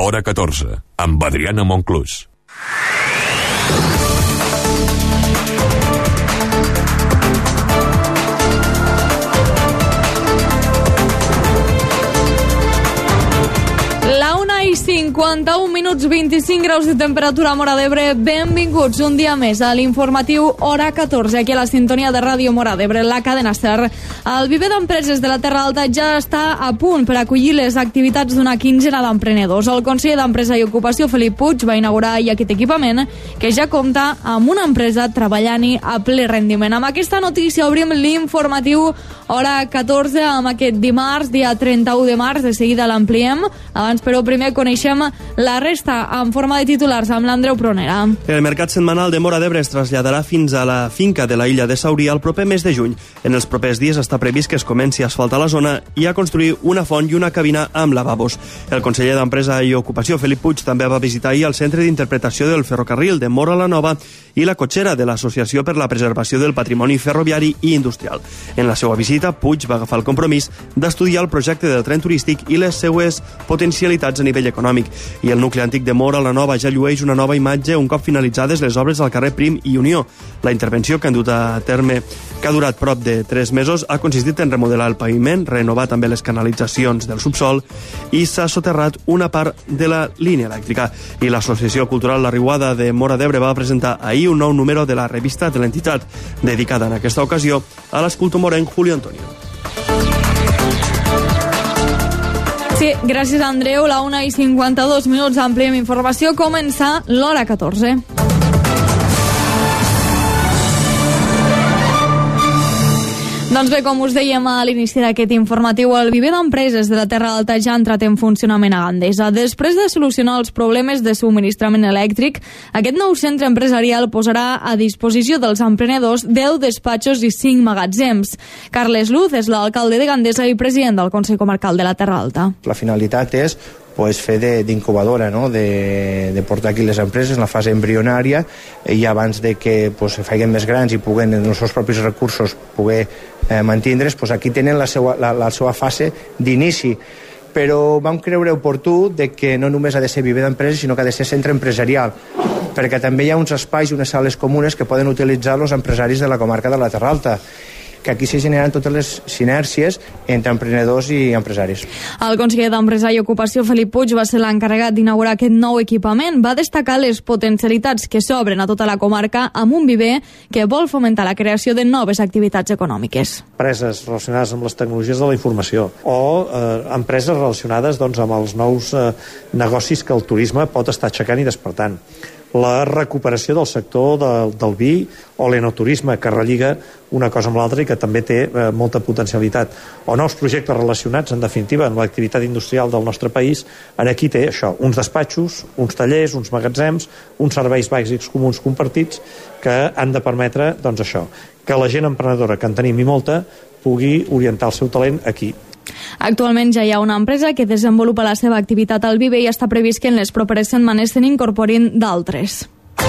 Hora 14, amb Adriana Monclús. La 1:51 minuts, 25 graus de temperatura a Móra d'Ebre. Benvinguts un dia més a l'informatiu Hora 14, aquí a la sintonia de Ràdio Móra d'Ebre, la cadena SER. El viver d'empreses de la Terra Alta ja està a punt per acollir les activitats d'una quinzena d'emprenedors. El conseller d'Empresa i Ocupació, Felip Puig, va inaugurar ahir aquest equipament, que ja compta amb una empresa treballant-hi a ple rendiment. Amb aquesta notícia obrim l'informatiu Hora 14 amb aquest dimarts, dia 31 de març. De seguida l'ampliem. Abans, però, primer coneixem la resta en forma de titulars amb l'Andreu Pronera. El mercat setmanal de Móra d'Ebre es traslladarà fins a la finca de la illa de Saurí el proper mes de juny. En els propers dies està previst que es comenci a asfaltar la zona i a construir una font i una cabina amb lavabos. El conseller d'Empresa i Ocupació, Felip Puig, també va visitar ahir el Centre d'Interpretació del Ferrocarril de Móra la Nova i la cotxera de l'Associació per la Preservació del Patrimoni Ferroviari i Industrial. En la seva visita, Puig va agafar el compromís d'estudiar el projecte del tren turístic i les seues potencialitats a nivell econòmic. I el nucli antic de Móra la Nova ja llueix una nova imatge un cop finalitzades les obres al carrer Prim i Unió. La intervenció que han dut a terme, que ha durat prop de 3 mesos, ha consistit en remodelar el paviment, renovar també les canalitzacions del subsol i s'ha soterrat una part de la línia elèctrica. I l'Associació Cultural La Riuada de Móra d'Ebre va presentar ahir un nou número de la revista de l'entitat, dedicada en aquesta ocasió a l'escultor morenc Julio Antonio. Sí, gràcies, Andreu. La 1:52 minuts, ampliem informació. Comença l'Hora 14. Doncs bé, com us dèiem a l'inici d'aquest informatiu, el viver d'empreses de la Terra Alta ja ha entrat en funcionament a Gandesa. Després de solucionar els problemes de subministrament elèctric, aquest nou centre empresarial posarà a disposició dels emprenedors 10 despatxos i 5 magatzems. Carles Luz és l'alcalde de Gandesa i president del Consell Comarcal de la Terra Alta. La finalitat és fer d'incubadora, no? de portar aquí les empreses en la fase embrionària i abans de que se facin més grans i puguen en els seus propis recursos poder mantindre's, aquí tenen la seva fase d'inici. Però vam creure oportú que no només ha de ser viver d'empreses, sinó que ha de ser centre empresarial, perquè també hi ha uns espais i unes sales comunes que poden utilitzar els empresaris de la comarca de la Terra Alta, que aquí se generen totes les sinèrcies entre emprenedors i empresaris. El conseller d'Empresa i Ocupació, Felip Puig, va ser l'encarregat d'inaugurar aquest nou equipament. Va destacar les potencialitats que s'obren a tota la comarca amb un viver que vol fomentar la creació de noves activitats econòmiques. Empreses relacionades amb les tecnologies de la informació o empreses relacionades amb els nous negocis que el turisme pot estar aixecant i despertant. La recuperació del sector del vi o l'enoturisme, que relliga una cosa amb l'altra i que també té molta potencialitat. O nous projectes relacionats, en definitiva, amb l'activitat industrial del nostre país. Aquí té això, uns despatxos, uns tallers, uns magatzems, uns serveis bàsics comuns compartits que han de permetre, això, que la gent emprenedora, que en tenim i molta, pugui orientar el seu talent aquí. Actualment ja hi ha una empresa que desenvolupa la seva activitat al viver i està previst que en les properes setmanes se n'incorporin d'altres.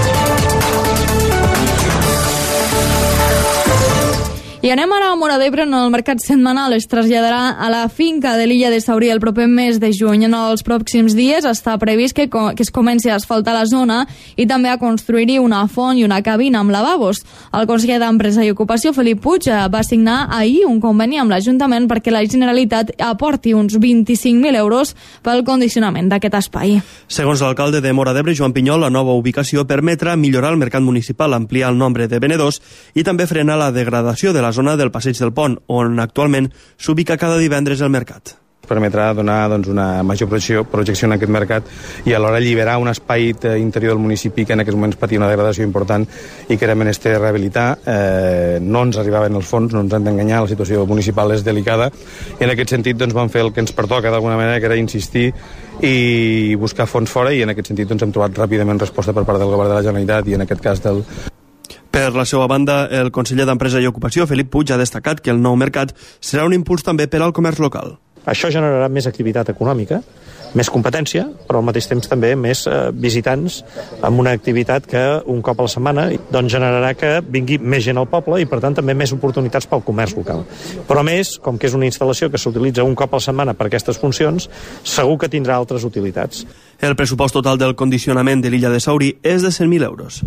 I anem ara a Móra d'Ebre, on el mercat setmanal es traslladarà a la finca de l'illa de Saurí el proper mes de juny. En els pròxims dies està previst que es comenci a asfaltar la zona i també a construir-hi una font i una cabina amb lavabos. El conseller d'Empresa i Ocupació, Felip Puig, va signar ahir un conveni amb l'Ajuntament perquè la Generalitat aporti uns 25.000 euros pel condicionament d'aquest espai. Segons l'alcalde de Móra d'Ebre, Joan Pinyol, la nova ubicació permetrà millorar el mercat municipal, ampliar el nombre de venedors i també frenar la degradació de la zona del Passeig del Pont, on actualment s'ubica cada divendres el mercat. Permetrà donar una major projecció en aquest mercat i alhora alliberar un espai interior del municipi que en aquests moments patia una degradació important i que era menester rehabilitar. No ens arribaven els fons, no ens han d'enganyar, la situació municipal és delicada i en aquest sentit vam fer el que ens pertoca d'alguna manera, que era insistir i buscar fons fora, i en aquest sentit hem trobat ràpidament resposta per part del govern de la Generalitat i en aquest cas del... Per la seva banda, el conseller d'Empresa i Ocupació, Felip Puig, ha destacat que el nou mercat serà un impuls també per al comerç local. Això generarà més activitat econòmica, més competència, però al mateix temps també més visitants amb una activitat que un cop a la setmana doncs generarà que vingui més gent al poble i per tant també més oportunitats pel comerç local. Però a més, com que és una instal·lació que s'utilitza un cop a la setmana per aquestes funcions, segur que tindrà altres utilitats. El pressupost total del condicionament de l'illa de Saurí és de 100.000 euros.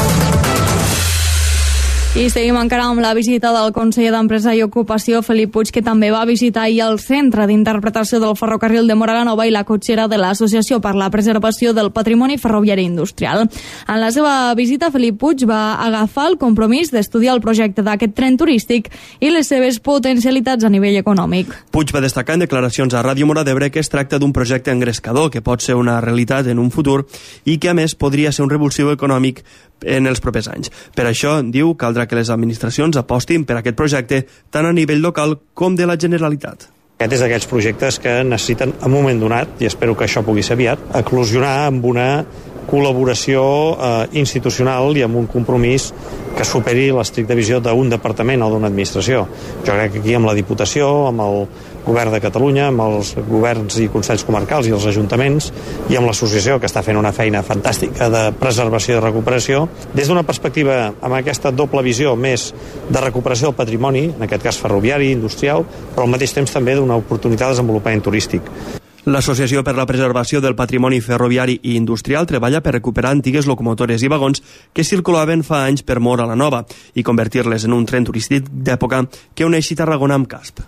I seguim encara amb la visita del conseller d'Empresa i Ocupació, Felip Puig, que també va visitar ahir el Centre d'Interpretació del Ferrocarril de Móra la Nova i la cotxera de l'Associació per la Preservació del Patrimoni Ferroviari Industrial. En la seva visita, Felip Puig va agafar el compromís d'estudiar el projecte d'aquest tren turístic i les seves potencialitats a nivell econòmic. Puig va destacar en declaracions a Ràdio Móra d'Ebre que es tracta d'un projecte engrescador que pot ser una realitat en un futur i que, a més, podria ser un revulsiu econòmic en els propers anys. Per això, diu, caldrà que les administracions apostin per aquest projecte tant a nivell local com de la Generalitat. Aquest és d'aquells projectes que necessiten, en un moment donat, i espero que això pugui ser aviat, eclosionar amb una col·laboració institucional i amb un compromís que superi l'estricta visió d'un departament o d'una administració. Jo crec que aquí amb la Diputació, amb el Govern de Catalunya, amb els governs i consells comarcals i els ajuntaments i amb l'associació que està fent una feina fantàstica de preservació i de recuperació, des d'una perspectiva amb aquesta doble visió més de recuperació del patrimoni, en aquest cas ferroviari, industrial, però al mateix temps també d'una oportunitat de desenvolupament turístic. L'Associació per la Preservació del Patrimoni Ferroviari i Industrial treballa per recuperar antigues locomotores i vagons que circulaven fa anys per Móra la Nova i convertir-les en un tren turístic d'època que uneixi Tarragona amb Casp.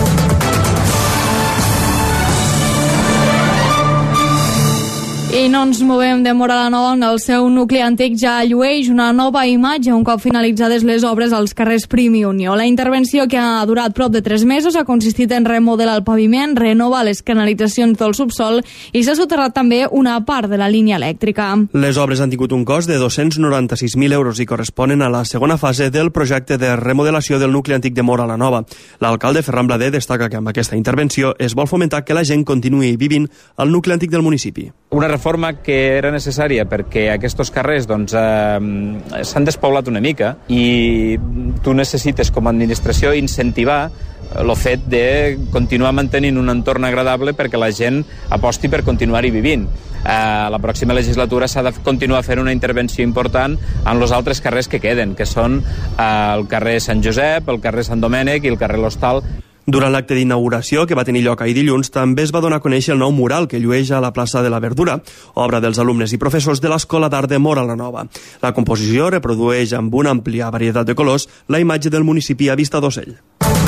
I no ens movem de Móra la Nova, on el seu nucli antic ja llueix una nova imatge un cop finalitzades les obres als carrers Prim i Unió. La intervenció, que ha durat prop de 3 mesos, ha consistit en remodelar el paviment, renovar les canalitzacions del subsol i s'ha soterrat també una part de la línia elèctrica. Les obres han tingut un cost de 296.000 euros i corresponen a la segona fase del projecte de remodelació del nucli antic de Móra la Nova. L'alcalde Ferran Blader destaca que amb aquesta intervenció es vol fomentar que la gent continuï vivint al nucli antic del municipi. Una reforma que era necessària perquè aquests carrers s'han despoblat una mica i tu necessites com a administració incentivar el fet de continuar mantenint un entorn agradable perquè la gent aposti per continuar-hi vivint. A la pròxima legislatura s'ha de continuar fent una intervenció important en els altres carrers que queden, que són el carrer Sant Josep, el carrer Sant Domènec i el carrer L'Hostal. Durant l'acte d'inauguració, que va tenir lloc ahir dilluns, també es va donar a conèixer el nou mural que llueix a la plaça de la Verdura, obra dels alumnes i professors de l'Escola d'Art de Móra la Nova. La composició reprodueix amb una àmplia varietat de colors la imatge del municipi a vista d'ocell.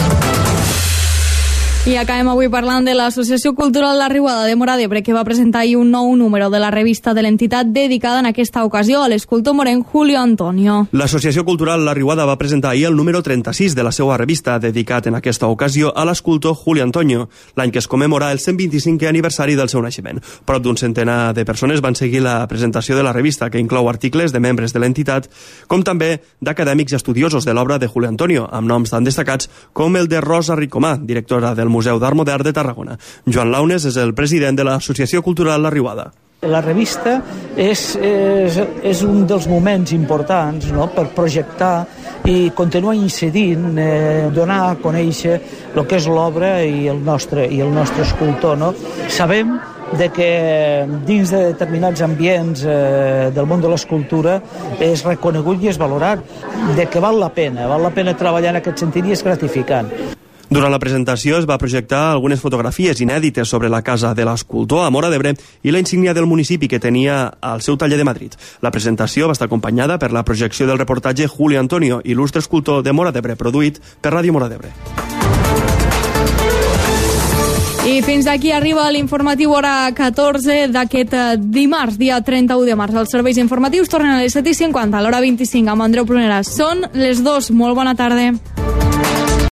I acabem avui parlant de l'Associació Cultural La Riuada de Móra d'Ebre, que va presentar ahir un nou número de la revista de l'entitat dedicada en aquesta ocasió a l'escultor morenc Julio Antonio. L'Associació Cultural La Riuada va presentar ahir el número 36 de la seva revista, dedicat en aquesta ocasió a l'escultor Julio Antonio, l'any que es commemora el 125è aniversari del seu naixement. Prop d'un centenar de persones van seguir la presentació de la revista, que inclou articles de membres de l'entitat, com també d'acadèmics i estudiosos de l'obra de Julio Antonio, amb noms tan destacats com el de Rosa Ricomà, directora del Museu d'Art Modern de Tarragona. Joan Launes és el president de l'Associació Cultural La Riuada. La revista és un dels moments importants, no?, per projectar i continuar incidint, donar a conèixer el que és l'obra i el nostre escultor. No? Sabem de que dins de determinats ambients del món de l'escultura és reconegut i és valorat, de que val la pena treballar en aquest sentit i és gratificant. Durant la presentació es va projectar algunes fotografies inèdites sobre la casa de l'escultor a Móra d'Ebre i la insígnia del municipi que tenia al seu taller de Madrid. La presentació va estar acompanyada per la projecció del reportatge Julio Antonio, il·lustre escultor de Móra d'Ebre, produït per Ràdio Móra d'Ebre. I fins aquí arriba l'informatiu hora 14 d'aquest dimarts, dia 31 de març. Els serveis informatius tornen a les 7:50, a l'hora 25 amb Andreu Prunera. Són les 2. Molt bona tarda.